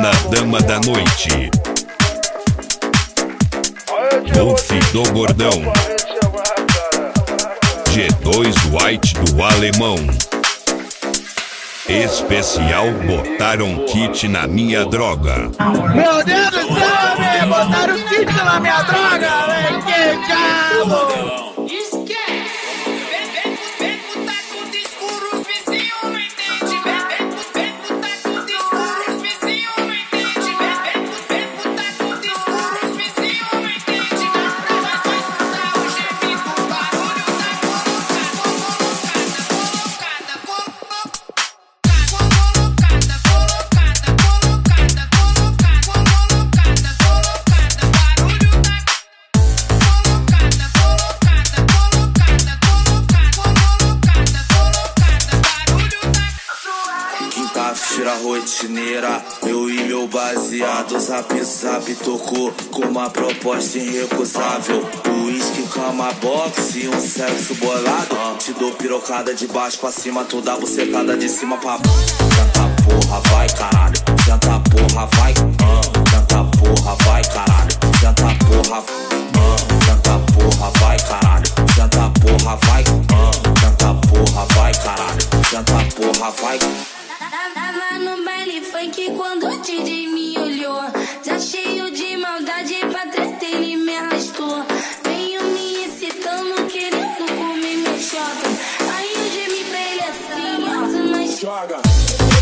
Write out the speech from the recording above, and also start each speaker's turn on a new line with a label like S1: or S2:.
S1: Nona dama da noite, Wolf do Gordão, G2 White do Alemão. Especial botaram kit na minha droga.
S2: Meu Deus do céu, velho, botaram kit na minha droga, velho, que diabo!
S3: Tira rotineira, eu e meu baseado, zap tocou com uma proposta irrecusável. Uísque, cama, boxe e um sexo bolado. Te dou pirocada de baixo pra cima, tu dá bucetada de cima pra baixo. Senta porra, vai caralho, senta porra, vai. Senta porra, vai caralho, senta porra. Senta porra, vai caralho, senta porra, vai. Senta porra, vai caralho, senta porra, vai.
S4: Tava no baile funk quando o DJ me olhou, já cheio de maldade pra treta ele me arrastou. Veio me excitando, querendo comer meu shopping. Aí eu gemi pra ele assim, ó, mas joga.